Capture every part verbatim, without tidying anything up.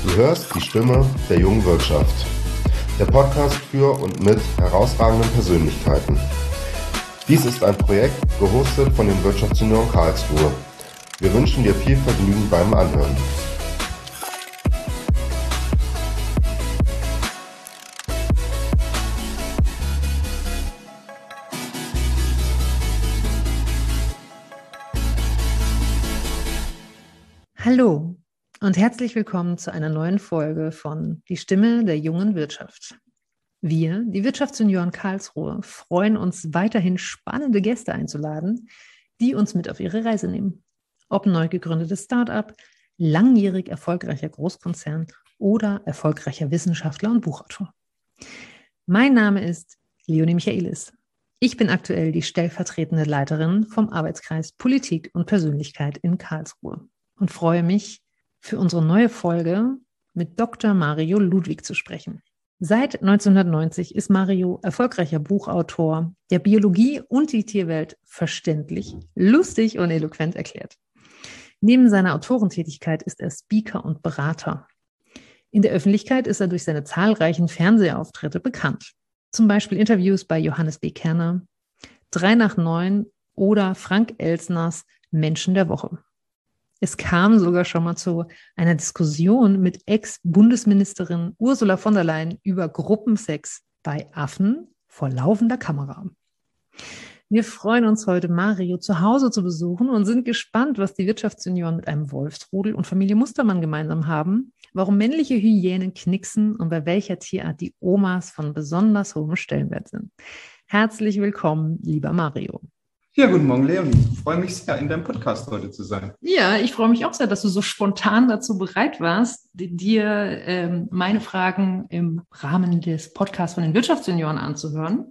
Du hörst die Stimme der jungen Wirtschaft. Der Podcast für und mit herausragenden Persönlichkeiten. Dies ist ein Projekt, gehostet von den Wirtschaftsjunioren Karlsruhe. Wir wünschen dir viel Vergnügen beim Anhören. Hallo und herzlich willkommen zu einer neuen Folge von Die Stimme der jungen Wirtschaft. Wir, die Wirtschaftsjunioren Karlsruhe, freuen uns weiterhin spannende Gäste einzuladen, die uns mit auf ihre Reise nehmen. Ob neu gegründetes Start-up, langjährig erfolgreicher Großkonzern oder erfolgreicher Wissenschaftler und Buchautor. Mein Name ist Leonie Michaelis. Ich bin aktuell die stellvertretende Leiterin vom Arbeitskreis Politik und Persönlichkeit in Karlsruhe und freue mich, für unsere neue Folge mit Doktor Mario Ludwig zu sprechen. Seit neunzehnhundertneunzig ist Mario erfolgreicher Buchautor, der Biologie und die Tierwelt verständlich, lustig und eloquent erklärt. Neben seiner Autorentätigkeit ist er Speaker und Berater. In der Öffentlichkeit ist er durch seine zahlreichen Fernsehauftritte bekannt. Zum Beispiel Interviews bei Johannes B. Kerner, drei nach neun oder Frank Elsners Menschen der Woche. Es kam sogar schon mal zu einer Diskussion mit Ex-Bundesministerin Ursula von der Leyen über Gruppensex bei Affen vor laufender Kamera. Wir freuen uns heute, Mario zu Hause zu besuchen und sind gespannt, was die Wirtschaftsjunioren mit einem Wolfsrudel und Familie Mustermann gemeinsam haben, warum männliche Hyänen knicksen und bei welcher Tierart die Omas von besonders hohem Stellenwert sind. Herzlich willkommen, lieber Mario. Ja, guten Morgen, Leonie. Ich freue mich sehr, in deinem Podcast heute zu sein. Ja, ich freue mich auch sehr, dass du so spontan dazu bereit warst, dir ähm, meine Fragen im Rahmen des Podcasts von den Wirtschaftsjunioren anzuhören.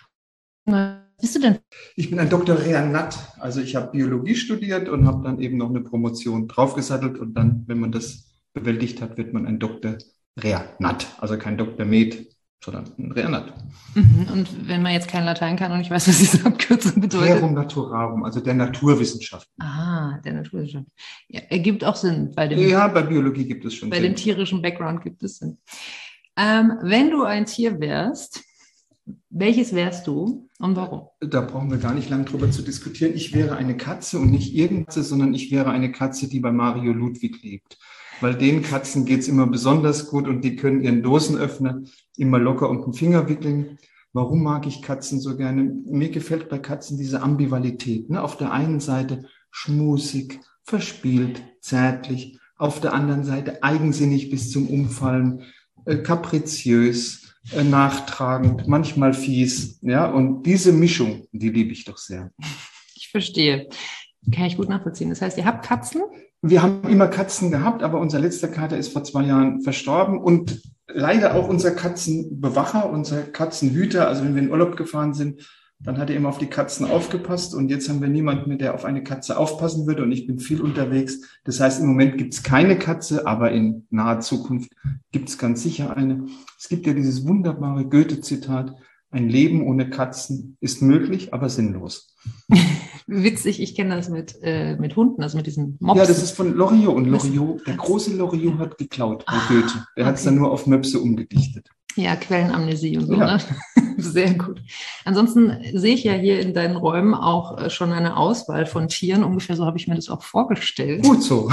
Was bist du denn? Ich bin ein Doktor Rea Nat. Also ich habe Biologie studiert und habe dann eben noch eine Promotion draufgesattelt. Und dann, wenn man das bewältigt hat, wird man ein Doktor Rea Nat. Also kein Doktor Med, sondern ein Rea Nat. Und wenn man jetzt kein Latein kann und ich weiß, was diese Abkürzung bedeutet? Rerum Naturarum, also der Naturwissenschaft. Ah, der Naturwissenschaft. Ja, ergibt auch Sinn. Bei dem, ja, bei Biologie gibt es schon bei Sinn. Bei dem tierischen Background gibt es Sinn. Ähm, wenn du ein Tier wärst, welches wärst du und warum? Da brauchen wir gar nicht lange drüber zu diskutieren. Ich wäre eine Katze und nicht irgendeine, sondern ich wäre eine Katze, die bei Mario Ludwig lebt. Weil den Katzen geht es immer besonders gut und die können ihren Dosenöffner immer locker um den Finger wickeln. Warum mag ich Katzen so gerne? Mir gefällt bei Katzen diese Ambivalität. Ne? Auf der einen Seite schmusig, verspielt, zärtlich. Auf der anderen Seite eigensinnig bis zum Umfallen, äh, kapriziös, äh, nachtragend, manchmal fies. Ja? Und diese Mischung, die liebe ich doch sehr. Ich verstehe. Kann ich gut nachvollziehen. Das heißt, ihr habt Katzen? Wir haben immer Katzen gehabt, aber unser letzter Kater ist vor zwei Jahren verstorben und leider auch unser Katzenbewacher, unser Katzenhüter. Also wenn wir in Urlaub gefahren sind, dann hat er immer auf die Katzen aufgepasst und jetzt haben wir niemanden mehr, der auf eine Katze aufpassen würde und ich bin viel unterwegs. Das heißt, im Moment gibt es keine Katze, aber in naher Zukunft gibt es ganz sicher eine. Es gibt ja dieses wunderbare Goethe-Zitat: Ein Leben ohne Katzen ist möglich, aber sinnlos. Witzig, ich kenne das mit, äh, mit Hunden, also mit diesen Mopsen. Ja, das ist von Loriot. Und Loriot, der große Loriot hat geklaut bei ah, Goethe. Der okay. hat es dann nur auf Möpse umgedichtet. Ja, Quellenamnesie und so. Ja. Ne? Sehr gut. Ansonsten sehe ich ja hier in deinen Räumen auch schon eine Auswahl von Tieren. Ungefähr so habe ich mir das auch vorgestellt. Gut so.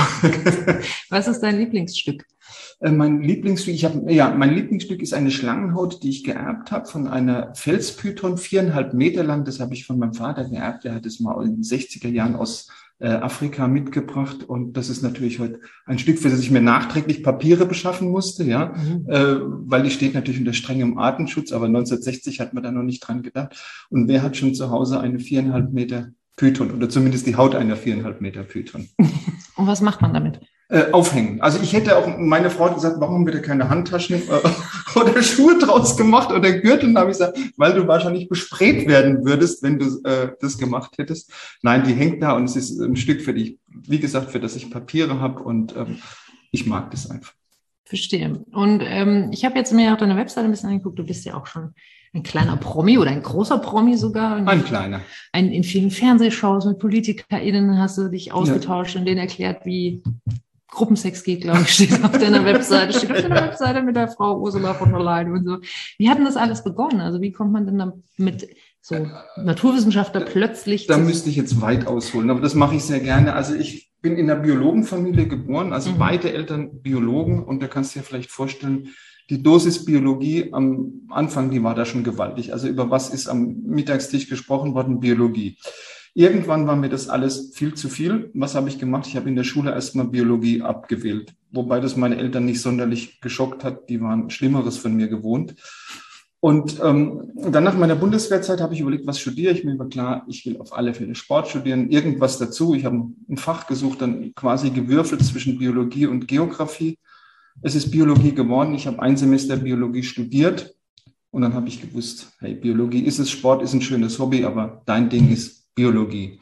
Was ist dein Lieblingsstück? Mein Lieblingsstück, ich habe, ja, mein Lieblingsstück ist eine Schlangenhaut, die ich geerbt habe von einer Felspython, viereinhalb Meter lang. Das habe ich von meinem Vater geerbt. Der hat es mal in den sechziger Jahren aus äh, Afrika mitgebracht. Und das ist natürlich heute ein Stück, für das ich mir nachträglich Papiere beschaffen musste, ja, mhm. äh, weil die steht natürlich unter strengem Artenschutz. Aber neunzehnhundertsechzig hat man da noch nicht dran gedacht. Und wer hat schon zu Hause eine viereinhalb Meter Python oder zumindest die Haut einer viereinhalb Meter Python? Und was macht man damit? Äh, aufhängen. Also ich hätte auch, meine Frau hat gesagt, warum haben wir da keine Handtaschen äh, oder Schuhe draus gemacht oder Gürtel? Und da habe ich gesagt, weil du wahrscheinlich besprayt werden würdest, wenn du äh, das gemacht hättest. Nein, die hängt da und es ist ein Stück für dich, wie gesagt, für das ich Papiere habe und ähm, ich mag das einfach. Verstehe. Und ähm, ich habe jetzt mir auf deiner Webseite ein bisschen angeguckt, du bist ja auch schon ein kleiner Promi oder ein großer Promi sogar. Ein kleiner. Ein, in vielen Fernsehshows mit PolitikerInnen hast du dich ausgetauscht ja. und denen erklärt, wie Gruppensex geht, glaube ich, steht auf deiner Webseite, steht auf deiner Webseite mit der Frau Ursula von der Leyen und so. Wie hat denn das alles begonnen? Also wie kommt man denn dann mit so Naturwissenschaftler plötzlich? Da müsste ich jetzt weit ausholen, aber das mache ich sehr gerne. Also ich bin in einer Biologenfamilie geboren, also mhm. beide Eltern Biologen, und da kannst du dir vielleicht vorstellen, die Dosis Biologie am Anfang, die war da schon gewaltig. Also über was ist am Mittagstisch gesprochen worden? Biologie. Irgendwann war mir das alles viel zu viel. Was habe ich gemacht? Ich habe in der Schule erstmal Biologie abgewählt, wobei das meine Eltern nicht sonderlich geschockt hat. Die waren Schlimmeres von mir gewohnt. Und ähm, dann nach meiner Bundeswehrzeit habe ich überlegt, was studiere ich. Mir war klar, ich will auf alle Fälle Sport studieren, irgendwas dazu. Ich habe ein Fach gesucht, dann quasi gewürfelt zwischen Biologie und Geografie. Es ist Biologie geworden. Ich habe ein Semester Biologie studiert und dann habe ich gewusst, hey, Biologie ist es, Sport ist ein schönes Hobby, aber dein Ding ist Biologie.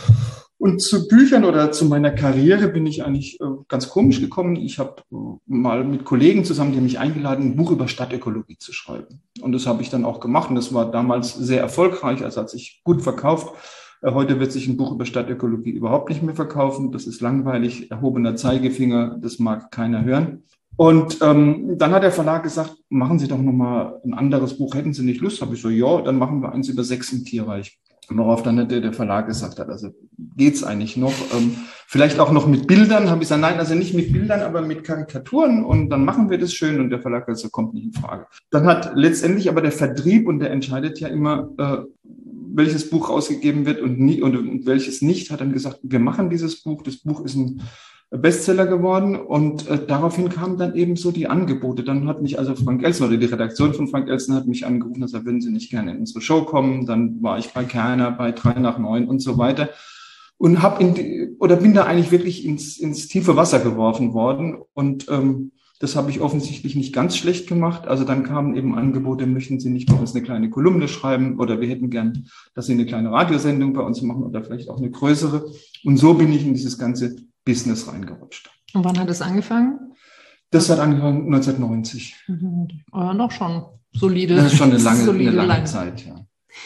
Und zu Büchern oder zu meiner Karriere bin ich eigentlich äh, ganz komisch gekommen. Ich habe äh, mal mit Kollegen zusammen, die haben mich eingeladen, ein Buch über Stadtökologie zu schreiben. Und das habe ich dann auch gemacht und das war damals sehr erfolgreich, also hat sich gut verkauft. Äh, heute wird sich ein Buch über Stadtökologie überhaupt nicht mehr verkaufen. Das ist langweilig, erhobener Zeigefinger, das mag keiner hören. Und ähm, dann hat der Verlag gesagt, machen Sie doch nochmal ein anderes Buch, hätten Sie nicht Lust? Habe ich so, ja, dann machen wir eins über Sex im Tierreich. Worauf dann der, der Verlag gesagt hat, also geht's eigentlich noch? Ähm, vielleicht auch noch mit Bildern. Habe ich gesagt, nein, also nicht mit Bildern, aber mit Karikaturen und dann machen wir das schön. Und der Verlag hat gesagt, kommt nicht in Frage. Dann hat letztendlich aber der Vertrieb, und der entscheidet ja immer, äh, welches Buch rausgegeben wird und, nie, und, und welches nicht, hat dann gesagt, wir machen dieses Buch. Das Buch ist ein Bestseller geworden und äh, daraufhin kamen dann eben so die Angebote. Dann hat mich also Frank Elstner oder die Redaktion von Frank Elstner hat mich angerufen, dass er, würden Sie nicht gerne in unsere Show kommen. Dann war ich bei Kerner, bei drei nach neun und so weiter und hab in die, oder bin da eigentlich wirklich ins, ins tiefe Wasser geworfen worden und ähm, das habe ich offensichtlich nicht ganz schlecht gemacht. Also dann kamen eben Angebote, möchten Sie nicht bei uns eine kleine Kolumne schreiben oder wir hätten gern, dass Sie eine kleine Radiosendung bei uns machen oder vielleicht auch eine größere. Und so bin ich in dieses ganze Business reingerutscht. Und wann hat es angefangen? Das hat angefangen neunzehnhundertneunzig. Mhm. Oh, noch schon solide. Das ist schon eine lange, solide, eine lange, lange Zeit, ja.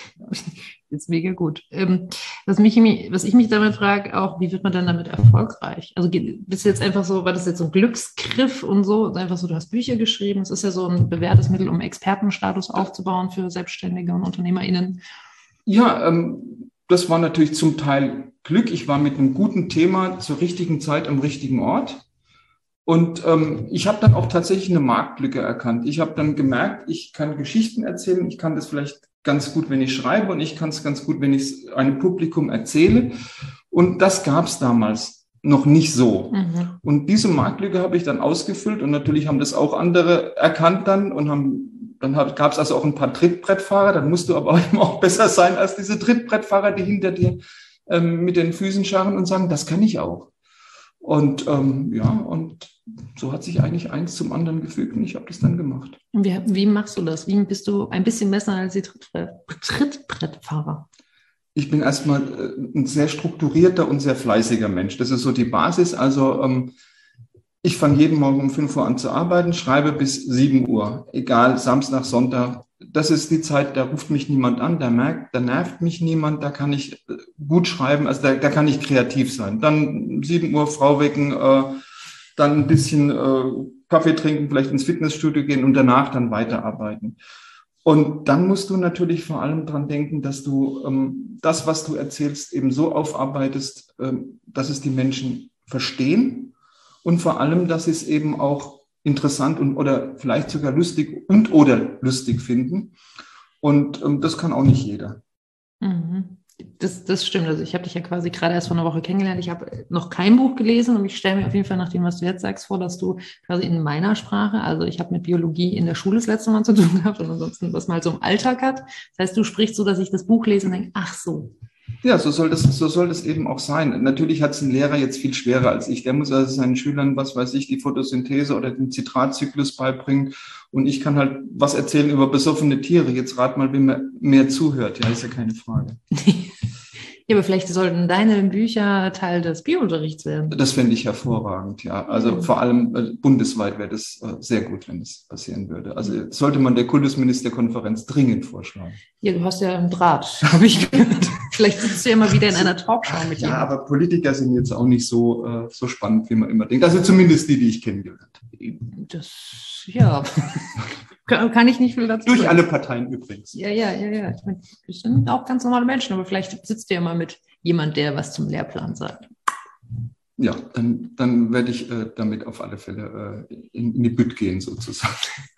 Ist mega gut. Ähm, was, mich, was ich mich damit frage, auch, wie wird man dann damit erfolgreich? Also bist du jetzt einfach so, war das jetzt so ein Glücksgriff und so? Einfach so, du hast Bücher geschrieben, es ist ja so ein bewährtes Mittel, um Expertenstatus aufzubauen für Selbstständige und UnternehmerInnen. Ja, ähm, das war natürlich zum Teil Glück. Ich war mit einem guten Thema zur richtigen Zeit am richtigen Ort. Und ähm, ich habe dann auch tatsächlich eine Marktlücke erkannt. Ich habe dann gemerkt, ich kann Geschichten erzählen. Ich kann das vielleicht ganz gut, wenn ich schreibe, und ich kann es ganz gut, wenn ich es einem Publikum erzähle. Und das gab es damals noch nicht so. Mhm. Und diese Marktlücke habe ich dann ausgefüllt. Und natürlich haben das auch andere erkannt dann und haben Dann gab es also auch ein paar Trittbrettfahrer. Dann musst du aber eben auch besser sein als diese Trittbrettfahrer, die hinter dir ähm, mit den Füßen scharren und sagen, das kann ich auch. Und ähm, ja, und so hat sich eigentlich eins zum anderen gefügt und ich habe das dann gemacht. Und wie, wie machst du das? Wie bist du ein bisschen besser als die Trittbrett, Trittbrettfahrer? Ich bin erstmal äh, ein sehr strukturierter und sehr fleißiger Mensch. Das ist so die Basis. Also ähm, ich fange jeden Morgen um fünf Uhr an zu arbeiten, schreibe bis sieben Uhr, egal, Samstag, Sonntag. Das ist die Zeit, da ruft mich niemand an, da merkt, da nervt mich niemand, da kann ich gut schreiben, also da, da kann ich kreativ sein. Dann sieben Uhr Frau wecken, äh, dann ein bisschen äh, Kaffee trinken, vielleicht ins Fitnessstudio gehen und danach dann weiterarbeiten. Und dann musst du natürlich vor allem dran denken, dass du ähm, das, was du erzählst, eben so aufarbeitest, ähm, dass es die Menschen verstehen. Und vor allem, dass sie es eben auch interessant und oder vielleicht sogar lustig und oder lustig finden. Und ähm, das kann auch nicht jeder. Mhm. Das, das stimmt. Also ich habe dich ja quasi gerade erst vor einer Woche kennengelernt. Ich habe noch kein Buch gelesen und ich stelle mir auf jeden Fall nach dem, was du jetzt sagst, vor, dass du quasi in meiner Sprache, also ich habe mit Biologie in der Schule das letzte Mal zu tun gehabt und ansonsten was mal so im Alltag hat. Das heißt, du sprichst so, dass ich das Buch lese und denke, ach so. Ja, so soll das, so soll das eben auch sein. Natürlich hat es ein Lehrer jetzt viel schwerer als ich. Der muss also seinen Schülern, was weiß ich, die Photosynthese oder den Zitratzyklus beibringen. Und ich kann halt was erzählen über besoffene Tiere. Jetzt rat mal, wem mehr, mehr zuhört. Ja, ist ja keine Frage. Ja, aber vielleicht sollten deine Bücher Teil des Biounterrichts werden. Das fände ich hervorragend, ja. Also mhm. vor allem äh, bundesweit wäre das äh, sehr gut, wenn das passieren würde. Also sollte man der Kultusministerkonferenz dringend vorschlagen. Ja, du hast ja einen Draht, habe ich gehört. Vielleicht sitzt du ja mal wieder in einer Talkshow mit Ja, ihm. aber Politiker sind jetzt auch nicht so, äh, so spannend, wie man immer denkt. Also zumindest die, die ich kennengelernt habe. Das, ja, kann kann ich nicht viel dazu Durch sagen. alle Parteien übrigens. Ja, ja, ja, ja. Ich meine, wir sind auch ganz normale Menschen, aber vielleicht sitzt du ja mal mit jemand, der was zum Lehrplan sagt. Ja, dann, dann werde ich äh, damit auf alle Fälle äh, in, in die Bütt gehen, sozusagen.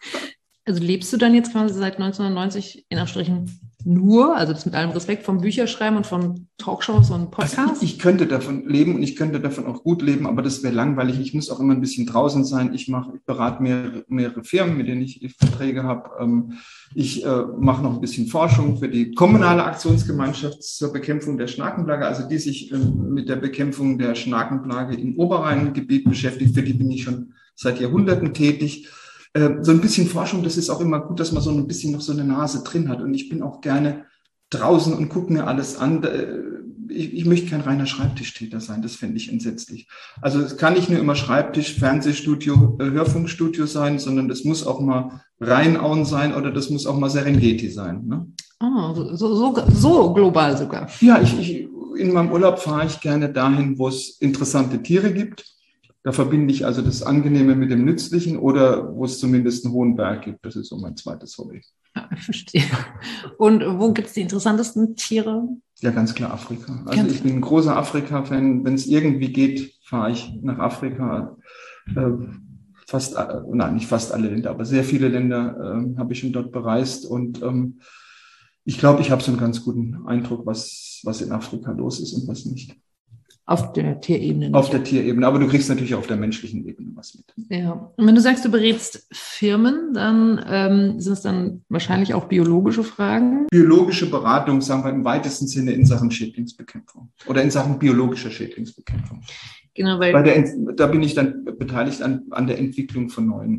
Also lebst du dann jetzt quasi seit neunzehnhundertneunzig in Anführungsstrichen nur, also das mit allem Respekt, vom Bücherschreiben und von Talkshows und Podcasts? Also ich, ich könnte davon leben und ich könnte davon auch gut leben, aber das wäre langweilig. Ich muss auch immer ein bisschen draußen sein. Ich mache, ich berate mehrere, mehrere Firmen, mit denen ich Verträge habe. Ähm, ich äh, mache noch ein bisschen Forschung für die kommunale Aktionsgemeinschaft zur Bekämpfung der Schnakenplage, also die sich äh, mit der Bekämpfung der Schnakenplage im Oberrheingebiet beschäftigt. Für die bin ich schon seit Jahrhunderten tätig. So ein bisschen Forschung, das ist auch immer gut, dass man so ein bisschen noch so eine Nase drin hat. Und ich bin auch gerne draußen und gucke mir alles an. Ich, ich möchte kein reiner Schreibtischtäter sein, das fände ich entsetzlich. Also es kann nicht nur immer Schreibtisch, Fernsehstudio, Hörfunkstudio sein, sondern das muss auch mal Rheinauen sein oder das muss auch mal Serengeti sein. Ne? Oh, so, so, so global sogar. Ja, ich, ich, in meinem Urlaub fahre ich gerne dahin, wo es interessante Tiere gibt. Da verbinde ich also das Angenehme mit dem Nützlichen oder wo es zumindest einen hohen Berg gibt. Das ist so mein zweites Hobby. Ja, ich verstehe. Und wo gibt es die interessantesten Tiere? Ja, ganz klar Afrika. Also Ganz ich bin ein großer Afrika-Fan. Wenn es irgendwie geht, fahre ich nach Afrika. Äh, fast, äh, nein, nicht fast alle Länder, aber sehr viele Länder äh, habe ich schon dort bereist. Und ähm, ich glaube, ich habe so einen ganz guten Eindruck, was, was in Afrika los ist und was nicht. Auf der Tierebene. Auf der Tierebene, aber du kriegst natürlich auf der menschlichen Ebene was mit. Ja, und wenn du sagst, du berätst Firmen, dann ähm, sind es dann wahrscheinlich auch biologische Fragen. Biologische Beratung, sagen wir im weitesten Sinne in Sachen Schädlingsbekämpfung oder in Sachen biologischer Schädlingsbekämpfung. Genau, weil Bei der, da bin ich dann beteiligt an, an der Entwicklung von neuen,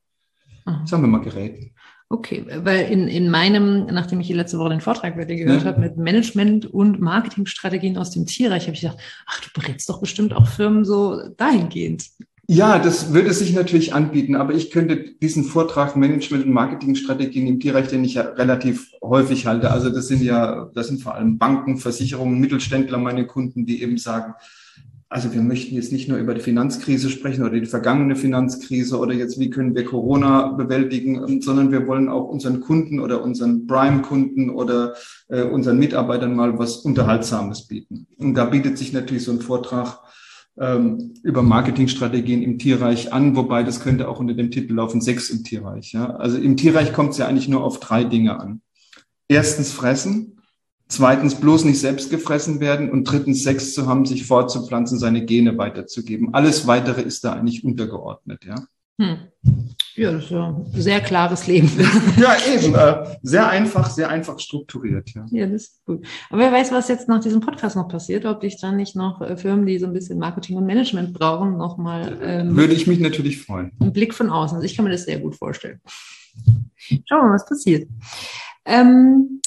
äh, sagen wir mal, Geräten. Okay, weil in, in meinem, nachdem ich die letzte Woche den Vortrag bei dir gehört ja. habe, mit Management- und Marketingstrategien aus dem Tierreich, habe ich gedacht, ach, du berätst doch bestimmt auch Firmen so dahingehend. Ja, das würde sich natürlich anbieten, aber ich könnte diesen Vortrag Management- und Marketingstrategien im Tierreich, den ich ja relativ häufig halte, also das sind ja, das sind vor allem Banken, Versicherungen, Mittelständler, meine Kunden, die eben sagen, also wir möchten jetzt nicht nur über die Finanzkrise sprechen oder die vergangene Finanzkrise oder jetzt, wie können wir Corona bewältigen, sondern wir wollen auch unseren Kunden oder unseren Prime-Kunden oder äh, unseren Mitarbeitern mal was Unterhaltsames bieten. Und da bietet sich natürlich so ein Vortrag ähm, über Marketingstrategien im Tierreich an, wobei das könnte auch unter dem Titel laufen, Sex im Tierreich. Ja? Also im Tierreich kommt es ja eigentlich nur auf drei Dinge an. Erstens fressen. Zweitens bloß nicht selbst gefressen werden und drittens Sex zu haben, sich fortzupflanzen, seine Gene weiterzugeben. Alles Weitere ist da eigentlich untergeordnet, ja. Hm. Ja, das ist ja ein sehr klares Leben. Ja, eben. Äh, sehr einfach, sehr einfach strukturiert, ja. Ja, das ist gut. Aber wer weiß, was jetzt nach diesem Podcast noch passiert, ob dich dann nicht noch äh, Firmen, die so ein bisschen Marketing und Management brauchen, nochmal ähm, würde ich mich natürlich freuen. Einen Blick von außen. Also ich kann mir das sehr gut vorstellen. Schauen wir mal, was passiert. Ähm,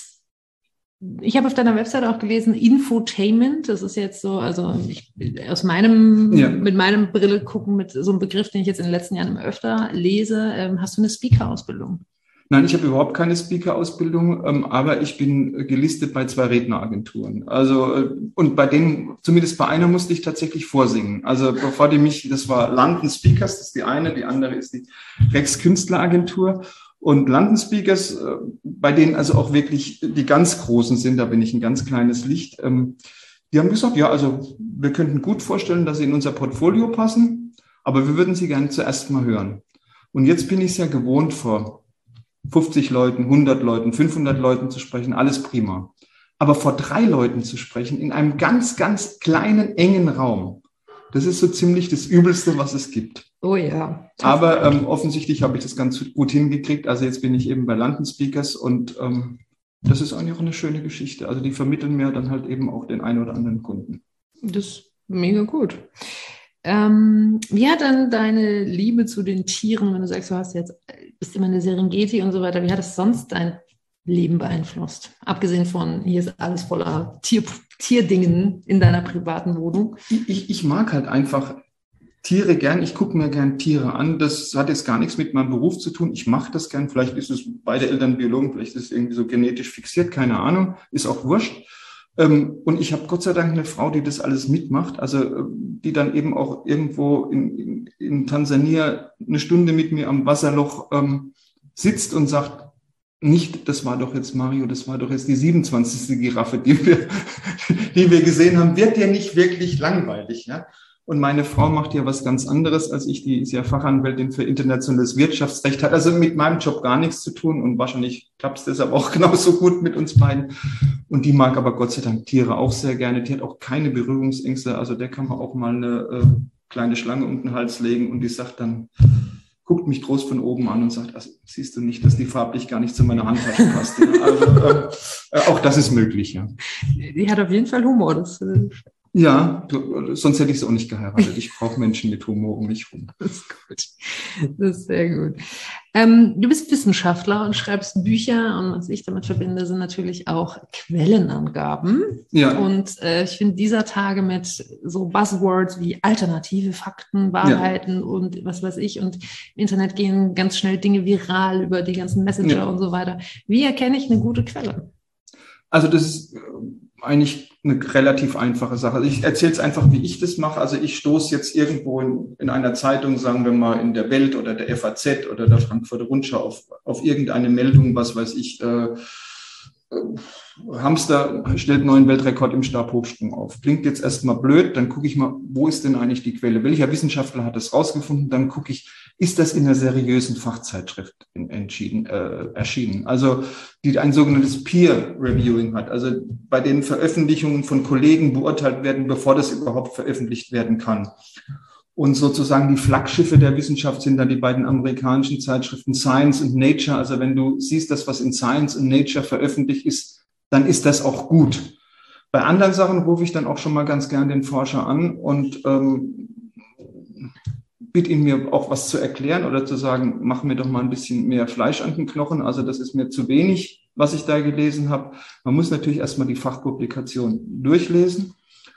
Ich habe auf deiner Webseite auch gelesen, Infotainment, das ist jetzt so, also ich, aus meinem, ja. mit meinem Brille gucken, mit so einem Begriff, den ich jetzt in den letzten Jahren immer öfter lese. Ähm, hast du eine Speaker-Ausbildung? Nein, ich habe überhaupt keine Speaker-Ausbildung, ähm, aber ich bin gelistet bei zwei Redneragenturen. Also, äh, und bei denen, zumindest bei einer musste ich tatsächlich vorsingen. Also, bevor die mich, das war London Speakers, das ist die eine, die andere ist die Rex Künstleragentur. Und London Speakers, bei denen also auch wirklich die ganz Großen sind, da bin ich ein ganz kleines Licht, die haben gesagt, ja, also wir könnten gut vorstellen, dass sie in unser Portfolio passen, aber wir würden sie gerne zuerst mal hören. Und jetzt bin ich es ja gewohnt, vor fünfzig Leuten, hundert Leuten, fünfhundert Leuten zu sprechen, alles prima. Aber vor drei Leuten zu sprechen, in einem ganz, ganz kleinen, engen Raum, das ist so ziemlich das Übelste, was es gibt. Oh ja. Aber ähm, offensichtlich habe ich das ganz gut hingekriegt. Also jetzt bin ich eben bei London Speakers und ähm, das ist eigentlich auch eine schöne Geschichte. Also die vermitteln mir dann halt eben auch den einen oder anderen Kunden. Das ist mega gut. Ähm, wie hat dann deine Liebe zu den Tieren, wenn du sagst, du hast jetzt, bist immer in der Serengeti und so weiter, wie hat das sonst dein Leben beeinflusst? Abgesehen von, hier ist alles voller Tier, Tierdingen in deiner privaten Wohnung. Ich, ich mag halt einfach Tiere gern. Ich gucke mir gern Tiere an. Das hat jetzt gar nichts mit meinem Beruf zu tun. Ich mache das gern. Vielleicht ist es beide Eltern Biologen, vielleicht ist es irgendwie so genetisch fixiert, keine Ahnung. Ist auch wurscht. Ähm, und ich habe Gott sei Dank eine Frau, die das alles mitmacht, also die dann eben auch irgendwo in, in, in Tansania eine Stunde mit mir am Wasserloch ähm, sitzt und sagt, nicht, das war doch jetzt Mario, das war doch jetzt die siebenundzwanzigste Giraffe, die wir, die wir gesehen haben, wird dir nicht wirklich langweilig, ja? Und meine Frau macht ja was ganz anderes als ich, die ist ja Fachanwältin für internationales Wirtschaftsrecht, hat also mit meinem Job gar nichts zu tun und wahrscheinlich klappt es deshalb auch genauso gut mit uns beiden. Und die mag aber Gott sei Dank Tiere auch sehr gerne. Die hat auch keine Berührungsängste, also der kann man auch mal eine äh, kleine Schlange um den Hals legen und die sagt dann, guckt mich groß von oben an und sagt, also siehst du nicht, dass die farblich gar nicht zu meiner Handtasche passt. Ja? Also äh, auch das ist möglich, ja. Die hat auf jeden Fall Humor, das äh Ja, du, sonst hätte ich es auch nicht geheiratet. Ich brauche Menschen mit Humor um mich rum. Das ist gut. Das ist sehr gut. Ähm, du bist Wissenschaftler und schreibst Bücher und was ich damit verbinde, sind natürlich auch Quellenangaben. Ja. Und äh, ich finde dieser Tage mit so Buzzwords wie alternative Fakten, Wahrheiten ja. und was weiß ich und im Internet gehen ganz schnell Dinge viral über die ganzen Messenger ja. und so weiter. Wie erkenne ich eine gute Quelle? Also das ist eigentlich eine relativ einfache Sache. Also ich erzähle es einfach, wie ich das mache. Also ich stoße jetzt irgendwo in, in einer Zeitung, sagen wir mal in der Welt oder der F A Z oder der Frankfurter Rundschau auf, auf irgendeine Meldung, was weiß ich, äh, Hamster stellt neuen Weltrekord im Stabhochsprung auf. Klingt jetzt erstmal blöd, dann gucke ich mal, wo ist denn eigentlich die Quelle? Welcher Wissenschaftler hat das rausgefunden? Dann gucke ich, ist das in einer seriösen Fachzeitschrift entschieden, äh, erschienen? Also die ein sogenanntes Peer Reviewing hat, also bei den Veröffentlichungen von Kollegen beurteilt werden, bevor das überhaupt veröffentlicht werden kann. Und sozusagen die Flaggschiffe der Wissenschaft sind dann die beiden amerikanischen Zeitschriften Science und Nature. Also wenn du siehst, dass was in Science und Nature veröffentlicht ist, dann ist das auch gut. Bei anderen Sachen rufe ich dann auch schon mal ganz gern den Forscher an und ähm, bitte ihn mir auch was zu erklären oder zu sagen, mach mir doch mal ein bisschen mehr Fleisch an den Knochen. Also das ist mir zu wenig, was ich da gelesen habe. Man muss natürlich erstmal die Fachpublikation durchlesen.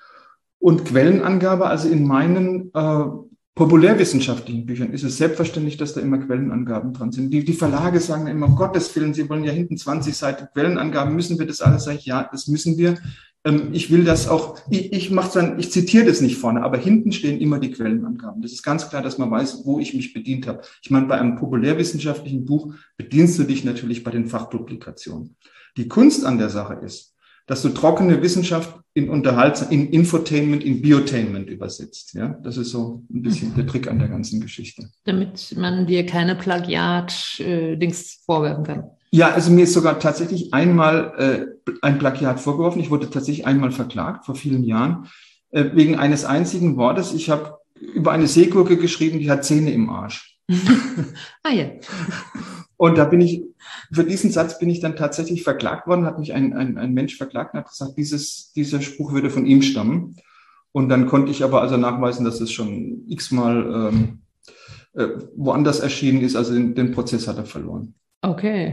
Und Quellenangabe, also in meinen äh, populärwissenschaftlichen Büchern ist es selbstverständlich, dass da immer Quellenangaben dran sind. Die, die Verlage sagen immer, um Gottes Willen, sie wollen ja hinten zwanzig Seiten Quellenangaben, müssen wir das alles? Sag ich, ja, das müssen wir. Ähm, ich will das auch, ich, ich mache dann, ich zitiere das nicht vorne, aber hinten stehen immer die Quellenangaben. Das ist ganz klar, dass man weiß, wo ich mich bedient habe. Ich meine, bei einem populärwissenschaftlichen Buch bedienst du dich natürlich bei den Fachpublikationen. Die Kunst an der Sache ist, dass du trockene Wissenschaft in Unterhalts-, in Infotainment, in Biotainment übersetzt. Ja, das ist so ein bisschen der Trick an der ganzen Geschichte. Damit man dir keine Plagiat-Dings äh, vorwerfen kann. Ja, also mir ist sogar tatsächlich einmal äh, ein Plagiat vorgeworfen. Ich wurde tatsächlich einmal verklagt, vor vielen Jahren, äh, wegen eines einzigen Wortes. Ich habe über eine Seegurke geschrieben, die hat Zähne im Arsch. Ah ja. Und da bin ich, für diesen Satz bin ich dann tatsächlich verklagt worden, hat mich ein, ein, ein Mensch verklagt und hat gesagt, dieses, dieser Spruch würde von ihm stammen. Und dann konnte ich aber also nachweisen, dass es schon x-mal ähm, äh, woanders erschienen ist. Also den, den Prozess hat er verloren. Okay,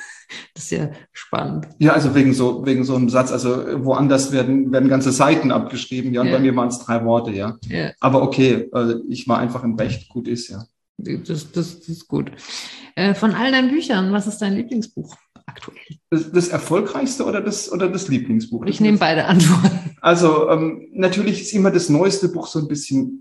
das ist ja spannend. Ja, also wegen so, wegen so einem Satz, also woanders werden, werden ganze Seiten abgeschrieben, ja, und ja. Bei mir waren es drei Worte, ja. ja. Aber okay, äh, ich war einfach im Recht, gut ist, ja. Das, das, das ist gut. Äh, von all deinen Büchern, was ist dein Lieblingsbuch aktuell? Das, das erfolgreichste oder das, oder das Lieblingsbuch? Ich nehme beide Antworten. Also ähm, natürlich ist immer das neueste Buch so ein bisschen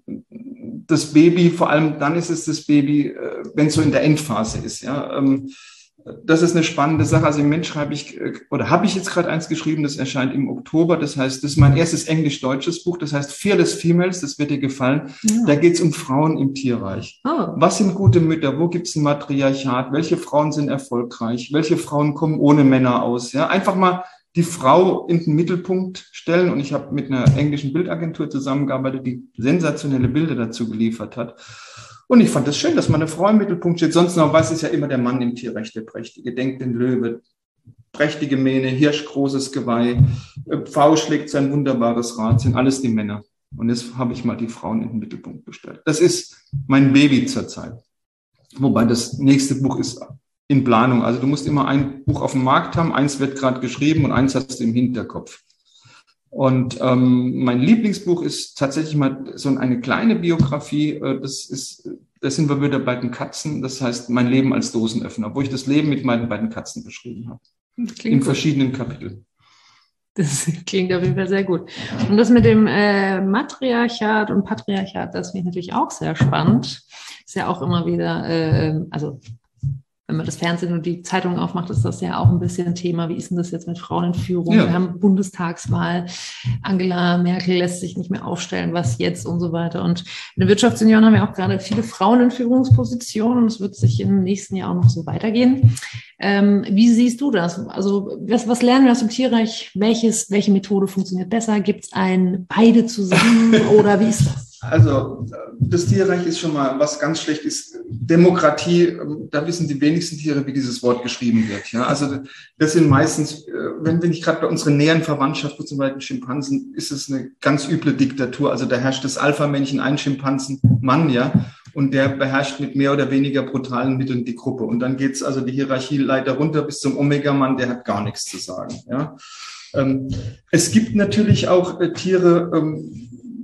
das Baby, vor allem dann ist es das Baby, äh, wenn es so in der Endphase ist, ja. Ähm, Das ist eine spannende Sache. Also im Moment schreibe ich, oder habe ich jetzt gerade eins geschrieben, das erscheint im Oktober. Das heißt, das ist mein erstes englisch-deutsches Buch. Das heißt Fearless Females, das wird dir gefallen. Ja. Da geht es um Frauen im Tierreich. Oh. Was sind gute Mütter? Wo gibt es ein Matriarchat? Welche Frauen sind erfolgreich? Welche Frauen kommen ohne Männer aus? Ja, einfach mal die Frau in den Mittelpunkt stellen. Und ich habe mit einer englischen Bildagentur zusammengearbeitet, die sensationelle Bilder dazu geliefert hat. Und ich fand es das schön, dass meine Frau im Mittelpunkt steht. Sonst noch weiß es ja immer der Mann im Tierrecht, der Prächtige. Denkt den Löwe, prächtige Mähne, Hirsch, großes Geweih, Pfau schlägt sein wunderbares Rad, sind alles die Männer. Und jetzt habe ich mal die Frauen in den Mittelpunkt gestellt. Das ist mein Baby zurzeit. Wobei das nächste Buch ist in Planung. Also du musst immer ein Buch auf dem Markt haben, eins wird gerade geschrieben und eins hast du im Hinterkopf. Und ähm, mein Lieblingsbuch ist tatsächlich mal so eine kleine Biografie. Das ist, da sind wir wieder bei den Katzen. Das heißt, mein Leben als Dosenöffner, wo ich das Leben mit meinen beiden Katzen beschrieben habe. In gut. verschiedenen Kapiteln. Das klingt auf jeden Fall sehr gut. Und das mit dem äh, Matriarchat und Patriarchat, das finde ich natürlich auch sehr spannend. Ist ja auch immer wieder, äh, also wenn man das Fernsehen und die Zeitung aufmacht, ist das ja auch ein bisschen Thema. Wie ist denn das jetzt mit Frauen in Führung? Ja. Wir haben Bundestagswahl. Angela Merkel lässt sich nicht mehr aufstellen. Was jetzt und so weiter. Und in der Wirtschaftsunion haben wir auch gerade viele Frauen in Führungspositionen. Und es wird sich im nächsten Jahr auch noch so weitergehen. Ähm, wie siehst du das? Also was, was lernen wir aus dem Tierreich? Welches, welche Methode funktioniert besser? Gibt es ein beide zusammen oder wie ist das? Also das Tierreich ist schon mal was ganz Schlechtes. Demokratie, da wissen die wenigsten Tiere, wie dieses Wort geschrieben wird. Ja, also das sind meistens, wenn wir nicht gerade bei unserer näheren Verwandtschaft, zum Beispiel Schimpansen, ist es eine ganz üble Diktatur. Also da herrscht das Alpha-Männchen, ein Schimpansen-Mann, ja, und der beherrscht mit mehr oder weniger brutalen Mitteln die Gruppe. Und dann geht's also die Hierarchieleiter runter bis zum Omega-Mann, der hat gar nichts zu sagen. Ja, ähm, es gibt natürlich auch äh, Tiere, ähm,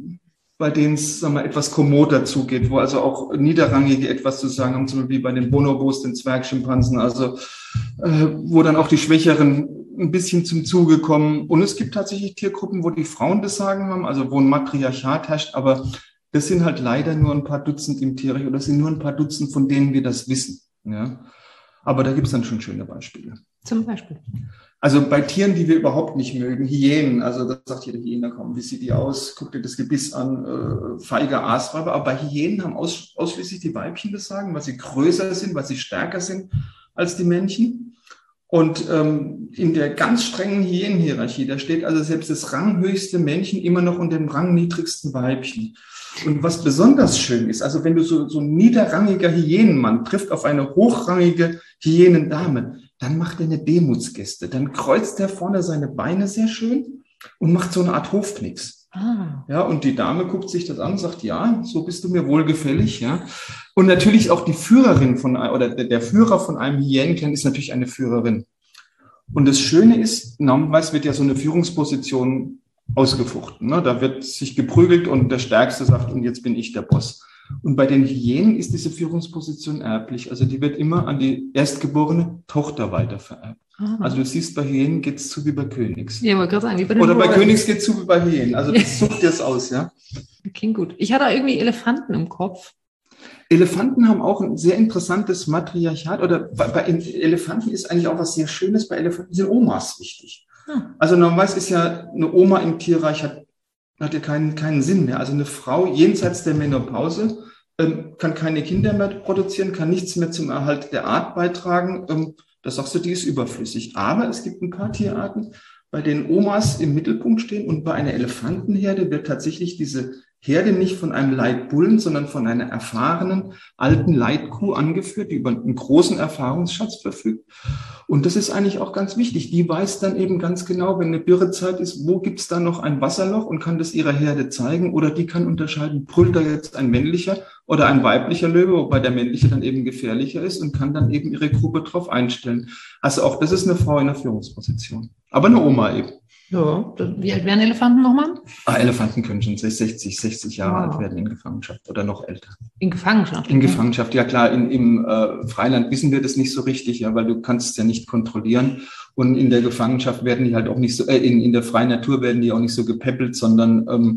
bei denen es, sagen wir, etwas kommoder zugeht, wo also auch Niederrangige etwas zu sagen haben, zum Beispiel bei den Bonobos, den Zwergschimpansen, also äh, wo dann auch die Schwächeren ein bisschen zum Zuge kommen. Und es gibt tatsächlich Tiergruppen, wo die Frauen das Sagen haben, also wo ein Matriarchat herrscht, aber das sind halt leider nur ein paar Dutzend im Tierreich oder das sind nur ein paar Dutzend, von denen wir das wissen. Ja? Aber da gibt es dann schon schöne Beispiele. Zum Beispiel? Also bei Tieren, die wir überhaupt nicht mögen, Hyänen, also das sagt jeder Hyäne, komm, wie sieht die aus, guck dir das Gebiss an, äh, feiger Aasräuber, aber bei Hyänen haben aus, ausschließlich die Weibchen das Sagen, weil sie größer sind, weil sie stärker sind als die Männchen. Und ähm, in der ganz strengen Hyänenhierarchie, da steht also selbst das ranghöchste Männchen immer noch unter dem rangniedrigsten Weibchen. Und was besonders schön ist, also wenn du so, so ein niederrangiger Hyänenmann trifft auf eine hochrangige Hyänendame, dann macht er eine Demutsgeste. Dann kreuzt er vorne seine Beine sehr schön und macht so eine Art Hofknicks. Ah. Ja, und die Dame guckt sich das an und sagt, ja, so bist du mir wohlgefällig, ja. Und natürlich auch die Führerin von, oder der Führer von einem Hyänenclan ist natürlich eine Führerin. Und das Schöne ist, normalerweise wird ja so eine Führungsposition ausgefochten, ne? Da wird sich geprügelt und der Stärkste sagt, und jetzt bin ich der Boss. Und bei den Hyänen ist diese Führungsposition erblich. Also die wird immer an die erstgeborene Tochter weitervererbt. Aha. Also du siehst, bei Hyänen geht es zu wie bei Königs. Ja, aber gerade sagen, wie bei den Oder bei Königs geht es zu wie bei Hyänen. Also das sucht dir es aus, ja. Klingt gut. Ich hatte irgendwie Elefanten im Kopf. Elefanten haben auch ein sehr interessantes Matriarchat. Oder bei, bei Elefanten ist eigentlich auch was sehr Schönes. Bei Elefanten sind Omas wichtig. Hm. Also normalerweise ist ja eine Oma im Tierreich hat hat ja keinen, keinen Sinn mehr. Also eine Frau jenseits der Menopause ähm, kann keine Kinder mehr produzieren, kann nichts mehr zum Erhalt der Art beitragen. Ähm, da sagst du, die ist überflüssig. Aber es gibt ein paar Tierarten, bei denen Omas im Mittelpunkt stehen. Und bei einer Elefantenherde wird tatsächlich diese Herde nicht von einem Leitbullen, sondern von einer erfahrenen alten Leitkuh angeführt, die über einen großen Erfahrungsschatz verfügt. Und das ist eigentlich auch ganz wichtig. Die weiß dann eben ganz genau, wenn eine Dürrezeit ist, wo gibt es da noch ein Wasserloch und kann das ihrer Herde zeigen. Oder die kann unterscheiden, brüllt da jetzt ein männlicher oder ein weiblicher Löwe, wobei der männliche dann eben gefährlicher ist und kann dann eben ihre Gruppe drauf einstellen. Also auch das ist eine Frau in der Führungsposition. Aber eine Oma eben. Ja, wie alt werden Elefanten nochmal? Ah, Elefanten können schon sechzig, sechzig Jahre wow. alt werden in Gefangenschaft oder noch älter. In Gefangenschaft? In Gefangenschaft, ja klar. In, Im äh, Freiland wissen wir das nicht so richtig, ja, weil du kannst es ja nicht kontrollieren. Und in der Gefangenschaft werden die halt auch nicht so, äh, in, in der freien Natur werden die auch nicht so gepäppelt, sondern ähm,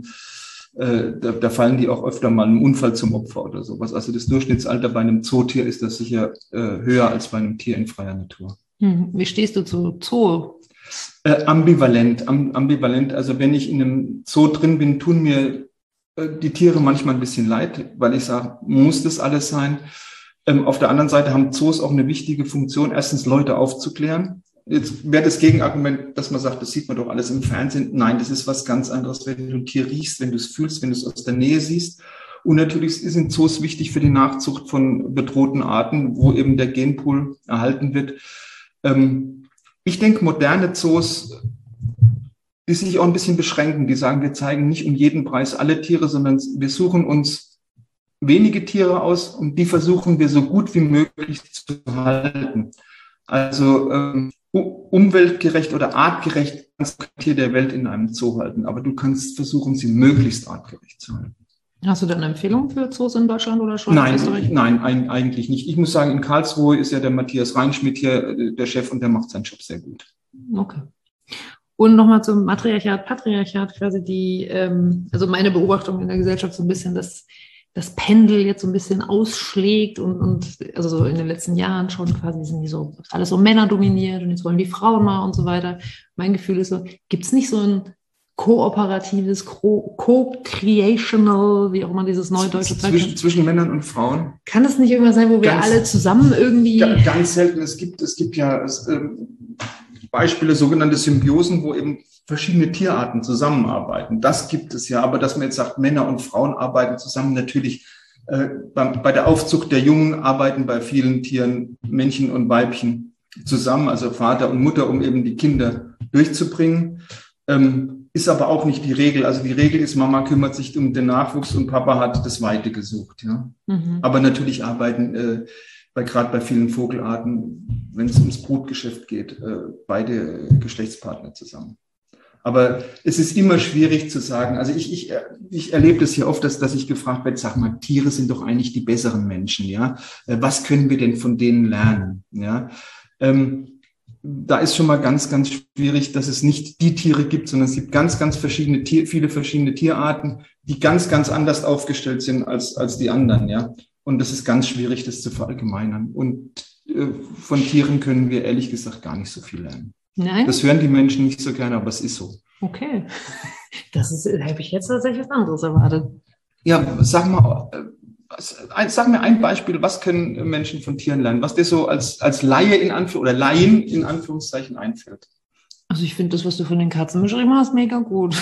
äh, da, da fallen die auch öfter mal einem Unfall zum Opfer oder sowas. Also das Durchschnittsalter bei einem Zootier ist das sicher äh, höher als bei einem Tier in freier Natur. Hm. Wie stehst du zu Zoo? Äh, ambivalent, am, ambivalent. Also wenn ich in einem Zoo drin bin, tun mir äh, die Tiere manchmal ein bisschen leid, weil ich sage, muss das alles sein? Ähm, auf der anderen Seite haben Zoos auch eine wichtige Funktion, erstens Leute aufzuklären. Jetzt wäre das Gegenargument, dass man sagt, das sieht man doch alles im Fernsehen. Nein, das ist was ganz anderes, wenn du ein Tier riechst, wenn du es fühlst, wenn du es aus der Nähe siehst. Und natürlich sind Zoos wichtig für die Nachzucht von bedrohten Arten, wo eben der Genpool erhalten wird. Ähm, Ich denke, moderne Zoos, die sich auch ein bisschen beschränken, die sagen, wir zeigen nicht um jeden Preis alle Tiere, sondern wir suchen uns wenige Tiere aus und die versuchen wir so gut wie möglich zu halten. Also ähm, umweltgerecht oder artgerecht kannst du kein Tier der Welt in einem Zoo halten, aber du kannst versuchen, sie möglichst artgerecht zu halten. Hast du da eine Empfehlung für Zoos in Deutschland oder schon? Nein, nein, ein, eigentlich nicht. Ich muss sagen, in Karlsruhe ist ja der Matthias Reinschmidt hier der Chef und der macht seinen Job sehr gut. Okay. Und nochmal zum Matriarchat, Patriarchat, quasi die, ähm, also meine Beobachtung in der Gesellschaft so ein bisschen, dass das Pendel jetzt so ein bisschen ausschlägt und, und also so in den letzten Jahren schon quasi sind die so alles so Männer dominiert und jetzt wollen die Frauen mal und so weiter. Mein Gefühl ist so, gibt es nicht so ein kooperatives, co-creational, wie auch immer dieses neudeutsche Zeug zwischen, zwischen Männern und Frauen? Kann es nicht irgendwas sein, wo wir ganz, alle zusammen irgendwie... Ganz selten. Es gibt, es gibt ja es, ähm, Beispiele, sogenannte Symbiosen, wo eben verschiedene Tierarten zusammenarbeiten. Das gibt es ja, aber dass man jetzt sagt, Männer und Frauen arbeiten zusammen, natürlich äh, bei, bei der Aufzucht der Jungen arbeiten bei vielen Tieren Männchen und Weibchen zusammen, also Vater und Mutter, um eben die Kinder durchzubringen. Ähm, ist aber auch nicht die Regel. Also die Regel ist, Mama kümmert sich um den Nachwuchs und Papa hat das Weite gesucht. Ja? Mhm. Aber natürlich arbeiten äh, bei, gerade bei vielen Vogelarten, wenn es ums Brutgeschäft geht, äh, beide Geschlechtspartner zusammen. Aber es ist immer schwierig zu sagen. Also ich, ich, ich erlebe das hier oft, dass, dass ich gefragt werde, sag mal, Tiere sind doch eigentlich die besseren Menschen. Ja, was können wir denn von denen lernen? Ja, ähm, da ist schon mal ganz, ganz schwierig, dass es nicht die Tiere gibt, sondern es gibt ganz, ganz verschiedene Tier, viele verschiedene Tierarten, die ganz, ganz anders aufgestellt sind als, als die anderen. Ja, und das ist ganz schwierig, das zu verallgemeinern. Und äh, von Tieren können wir ehrlich gesagt gar nicht so viel lernen. Nein? Das hören die Menschen nicht so gerne, aber es ist so. Okay. Das ist, habe ich jetzt tatsächlich was anderes erwartet. Ja, sag mal, äh, sag mir ein Beispiel, was können Menschen von Tieren lernen, was dir so als, als Laie in Anführungszeichen oder Laien in Anführungszeichen einfällt. Also ich finde das, was du von den Katzen beschrieben hast, mega gut.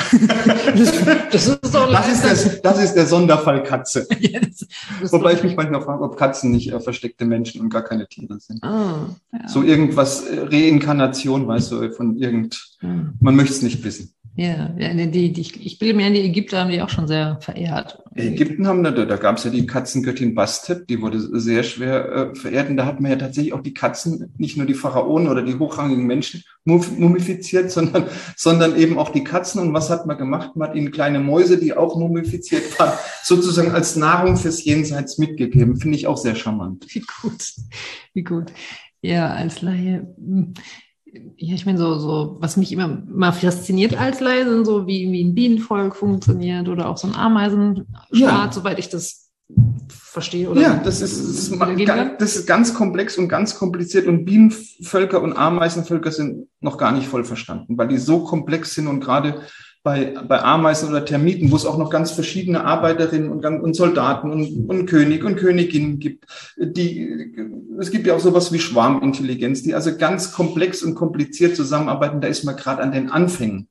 das, das, ist doch das, ist der, das ist der Sonderfall Katze. Ja, das, das Wobei ich mich manchmal frage, ob Katzen nicht äh, versteckte Menschen und gar keine Tiere sind. Ah, ja. So irgendwas, äh, Reinkarnation, weißt du, von irgend, hm. man möchte es nicht wissen. Ja, ja die, die, ich bilde mir an, die Ägypter haben die auch schon sehr verehrt. Ägypten haben, da, da gab es ja die Katzengöttin Bastet, die wurde sehr schwer äh, verehrt. Und da hat man ja tatsächlich auch die Katzen, nicht nur die Pharaonen oder die hochrangigen Menschen mumifiziert, sondern, sondern eben auch die Katzen. Und was hat man gemacht? Man hat ihnen kleine Mäuse, die auch mumifiziert waren, sozusagen als Nahrung fürs Jenseits mitgegeben. Finde ich auch sehr charmant. Wie gut, wie gut. Ja, als Laie... Ja, ich meine, so, so, was mich immer mal fasziniert als Laie, sind so wie, wie ein Bienenvolk funktioniert oder auch so ein Ameisenstaat, ja. Soweit ich das verstehe. Oder ja, das ist, das, ist, das ist ganz komplex und ganz kompliziert und Bienenvölker und Ameisenvölker sind noch gar nicht voll verstanden, weil die so komplex sind und gerade bei, bei Ameisen oder Termiten, wo es auch noch ganz verschiedene Arbeiterinnen und, und Soldaten und, und König und Königinnen gibt. Die, es gibt ja auch sowas wie Schwarmintelligenz, die also ganz komplex und kompliziert zusammenarbeiten. Da ist man gerade an den Anfängen,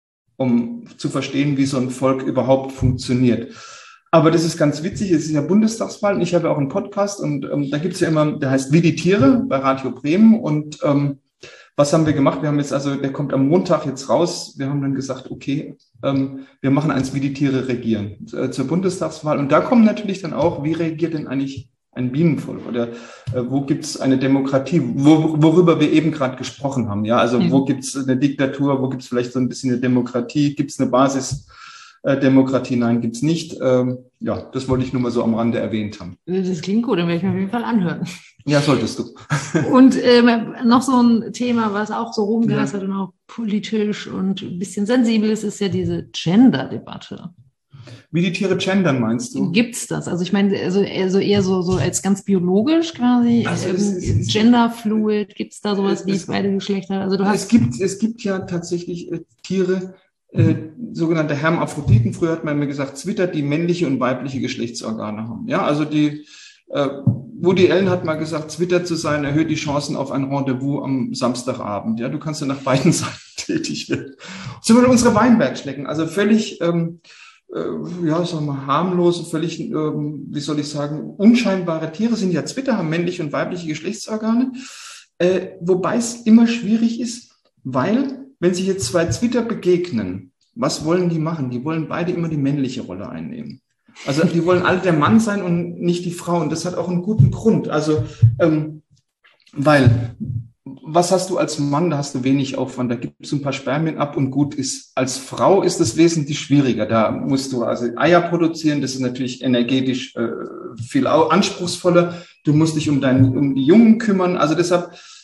um zu verstehen, wie so ein Volk überhaupt funktioniert. Aber das ist ganz witzig, es ist ja Bundestagswahl und ich habe ja auch einen Podcast und ähm, da gibt es ja immer, der heißt Wie die Tiere bei Radio Bremen und ähm, was haben wir gemacht? Wir haben jetzt also, der kommt am Montag jetzt raus. Wir haben dann gesagt, okay, ähm, wir machen eins, wie die Tiere regieren äh, zur Bundestagswahl. Und da kommen natürlich dann auch, wie reagiert denn eigentlich ein Bienenvolk? Oder äh, wo gibt es eine Demokratie, wo, worüber wir eben gerade gesprochen haben? Ja, also mhm. wo gibt es eine Diktatur? Wo gibt es vielleicht so ein bisschen eine Demokratie? Gibt es eine Basisdemokratie? Nein, gibt es nicht. Ähm, ja, das wollte ich nur mal so am Rande erwähnt haben. Das klingt gut, dann werde ich mir auf jeden Fall anhören. Ja, solltest du. Und ähm, noch so ein Thema, was auch so rumgeistert ja. und auch politisch und ein bisschen sensibel ist, ist ja diese Gender-Debatte. Wie die Tiere gendern, meinst du? Gibt's das? Also ich meine, also, also eher so, so als ganz biologisch quasi, also ähm, es, es, Genderfluid, gibt es da sowas es, wie beide Geschlechter? Also du hast es, gibt, es gibt ja tatsächlich äh, Tiere, äh, sogenannte Hermaphroditen, früher hat man immer gesagt, Zwitter, die männliche und weibliche Geschlechtsorgane haben. Ja, also die Äh, Woody Allen hat mal gesagt, Zwitter zu sein erhöht die Chancen auf ein Rendezvous am Samstagabend. Ja, du kannst ja nach beiden Seiten tätig werden. Zum Beispiel unsere Weinbergschnecken, also völlig, ähm, äh, ja, sagen wir mal, harmlose, völlig, ähm, wie soll ich sagen, unscheinbare Tiere sind ja Zwitter, haben männliche und weibliche Geschlechtsorgane. Äh, wobei es immer schwierig ist, weil, wenn sich jetzt zwei Zwitter begegnen, was wollen die machen? Die wollen beide immer die männliche Rolle einnehmen. Also die wollen alle der Mann sein und nicht die Frau. Und das hat auch einen guten Grund. Also, ähm, weil, was hast du als Mann? Da hast du wenig Aufwand. Da gibst du ein paar Spermien ab und gut ist. Als Frau ist es wesentlich schwieriger. Da musst du also Eier produzieren. Das ist natürlich energetisch äh, viel anspruchsvoller. Du musst dich um, dein, um die Jungen kümmern. Also deshalb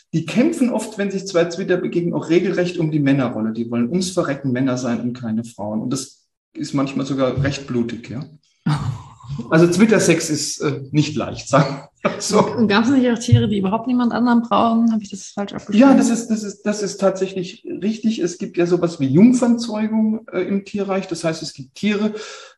die kämpfen oft, wenn sich zwei Zwitter begegnen, auch regelrecht um die Männerrolle. Die wollen ums Verrecken Männer sein und keine Frauen. Und das ist manchmal sogar recht blutig, ja. Also Zwittersex ist äh, nicht leicht, sagen wir so. Und gab es nicht auch Tiere, die überhaupt niemand anderen brauchen? Habe ich das falsch abgeschrieben? Ja, das ist, das ist, das ist tatsächlich richtig. Es gibt ja sowas wie Jungfernzeugung äh, im Tierreich. Das heißt, es gibt Tiere,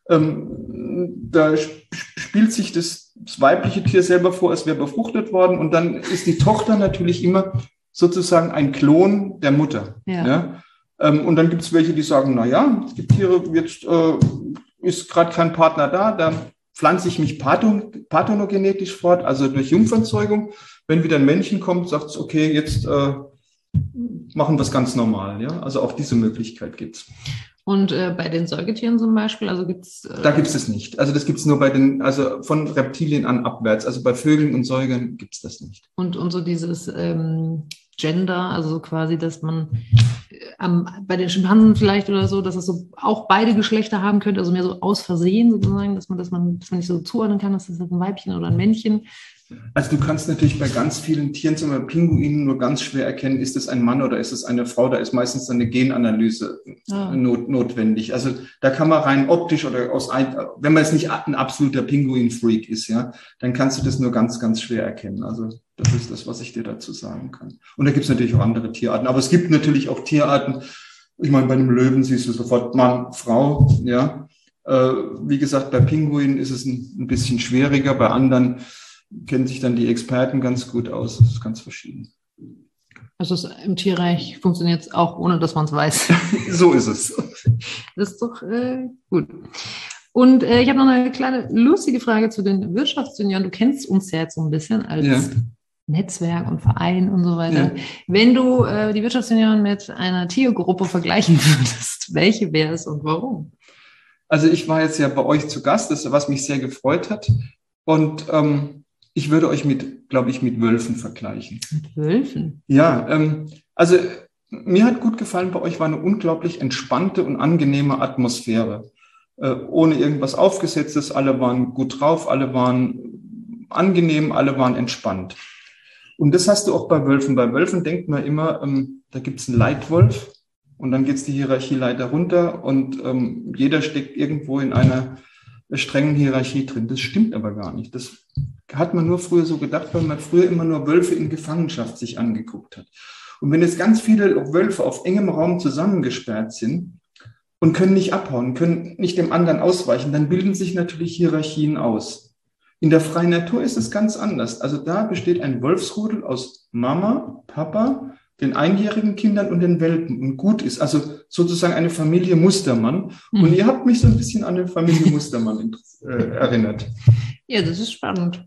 ähm, da sp- spielt sich das, das weibliche Tier selber vor, es wäre befruchtet worden. Und dann ist die Tochter natürlich immer sozusagen ein Klon der Mutter. Ja. Ja? Ähm, und dann gibt es welche, die sagen, na ja, es gibt Tiere, jetzt äh, ist gerade kein Partner da, da pflanze ich mich pathon- parthonogenetisch fort, also durch Jungfernzeugung. Wenn wieder ein Männchen kommt, sagt es, okay, jetzt äh, machen wir es ganz normal. Ja? Also auch diese Möglichkeit gibt es. Und äh, bei den Säugetieren zum Beispiel, also gibt es... Äh, da gibt es das nicht. Also das gibt es nur bei den, also von Reptilien an abwärts. Also bei Vögeln und Säugern gibt es das nicht. Und, und so dieses ähm, Gender, also quasi, dass man äh, am, bei den Schimpansen vielleicht oder so, dass es so auch beide Geschlechter haben könnte, also mehr so aus Versehen sozusagen, dass man, dass man, dass man nicht so zuordnen kann, dass das ein Weibchen oder ein Männchen. Also du kannst natürlich bei ganz vielen Tieren, zum Beispiel Pinguinen, nur ganz schwer erkennen, ist es ein Mann oder ist es eine Frau. Da ist meistens eine Genanalyse Ah. not, notwendig. Also da kann man rein optisch oder aus ein, wenn man jetzt nicht ein absoluter Pinguin-Freak ist, ja, dann kannst du das nur ganz, ganz schwer erkennen. Also das ist das, was ich dir dazu sagen kann. Und da gibt es natürlich auch andere Tierarten. Aber es gibt natürlich auch Tierarten, ich meine, bei einem Löwen siehst du sofort Mann, Frau, ja. Äh, wie gesagt, bei Pinguinen ist es ein, ein bisschen schwieriger, bei anderen kennen sich dann die Experten ganz gut aus. Das ist ganz verschieden. Also es, im Tierreich funktioniert es auch, ohne dass man es weiß. So ist es. Das ist doch äh, gut. Und äh, ich habe noch eine kleine lustige Frage zu den Wirtschaftsjunioren. Du kennst uns ja jetzt so ein bisschen als Ja. Netzwerk und Verein und so weiter. Ja. Wenn du äh, die Wirtschaftsjunioren mit einer Tiergruppe vergleichen würdest, welche wäre es und warum? Also ich war jetzt ja bei euch zu Gast, das, was mich sehr gefreut hat. Und ähm, ich würde euch mit, glaube ich, mit Wölfen vergleichen. Mit Wölfen? Ja, ähm, also mir hat gut gefallen, bei euch war eine unglaublich entspannte und angenehme Atmosphäre. Äh, ohne irgendwas Aufgesetztes, alle waren gut drauf, alle waren angenehm, alle waren entspannt. Und das hast du auch bei Wölfen. Bei Wölfen denkt man immer, ähm, da gibt es einen Leitwolf und dann geht es die Hierarchieleiter runter und ähm, jeder steckt irgendwo in einer strengen Hierarchie drin. Das stimmt aber gar nicht. Das hat man nur früher so gedacht, weil man früher immer nur Wölfe in Gefangenschaft sich angeguckt hat. Und wenn jetzt ganz viele Wölfe auf engem Raum zusammengesperrt sind und können nicht abhauen, können nicht dem anderen ausweichen, dann bilden sich natürlich Hierarchien aus. In der freien Natur ist es ganz anders. Also da besteht ein Wolfsrudel aus Mama, Papa, den einjährigen Kindern und den Welpen und gut ist. Also sozusagen eine Familie Mustermann. Und Mhm. ihr habt mich so ein bisschen an eine Familie Mustermann äh, erinnert. Ja, das ist spannend.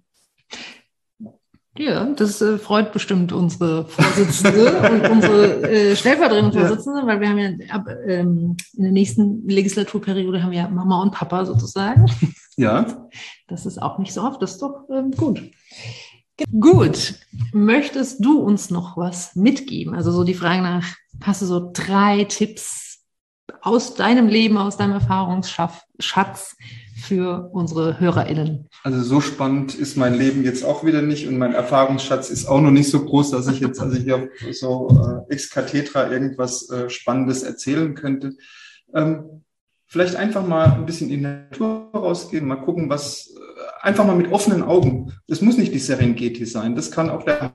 Ja, das äh, freut bestimmt unsere Vorsitzende und unsere äh, stellvertretende Vorsitzende, ja. Weil wir haben ja ab, ähm, in der nächsten Legislaturperiode haben wir ja Mama und Papa sozusagen. Ja. Das ist auch nicht so oft, das ist doch ähm, gut. Gut, möchtest du uns noch was mitgeben? Also so die Frage nach, hast du so drei Tipps aus deinem Leben, aus deinem Erfahrungsschatz für unsere HörerInnen? Also so spannend ist mein Leben jetzt auch wieder nicht und mein Erfahrungsschatz ist auch noch nicht so groß, dass ich jetzt also hier so äh, ex cathedra irgendwas äh, Spannendes erzählen könnte. Ähm, vielleicht einfach mal ein bisschen in die Natur rausgehen, mal gucken, was, äh, einfach mal mit offenen Augen. Das muss nicht die Serengeti sein, das kann auch der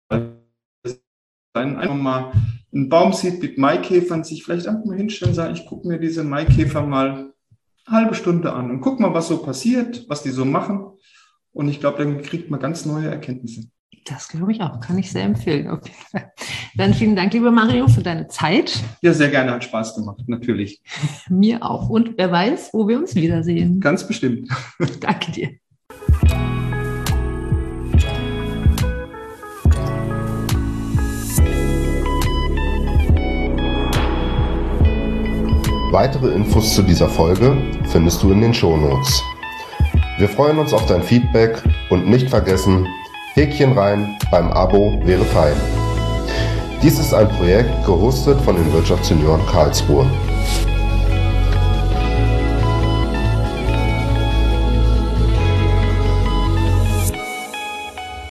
sein. Einfach mal einen Baum sieht mit Maikäfern, sich vielleicht einfach mal hinstellen und sagen, ich gucke mir diese Maikäfer mal eine halbe Stunde an und guck mal, was so passiert, was die so machen. Und ich glaube, dann kriegt man ganz neue Erkenntnisse. Das glaube ich auch, kann ich sehr empfehlen. Auf jeden Fall. Dann vielen Dank, lieber Mario, für deine Zeit. Ja, sehr gerne, hat Spaß gemacht, natürlich. Mir auch. Und wer weiß, wo wir uns wiedersehen. Ganz bestimmt. Danke dir. Weitere Infos zu dieser Folge findest du in den Shownotes. Wir freuen uns auf dein Feedback und nicht vergessen, Häkchen rein beim Abo wäre fein. Dies ist ein Projekt gehostet von den Wirtschaftsjunioren Karlsruhe.